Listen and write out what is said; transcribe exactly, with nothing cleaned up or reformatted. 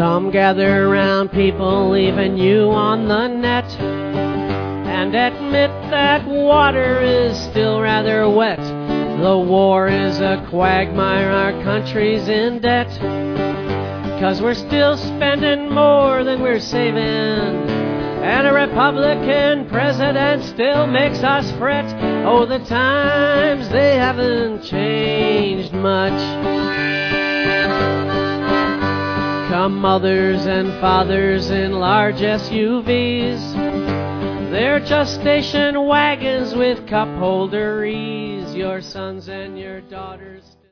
Come gather round, people, even you on the net, and admit that water is still rather wet. The war is a quagmire, our country's in debt, 'cause we're still spending more than we're saving, and a Republican president still makes us fret. Oh, the times, they haven't changed much. Come mothers and fathers in large S U Vs, they're just station wagons with cup holder ease. Your sons and your daughters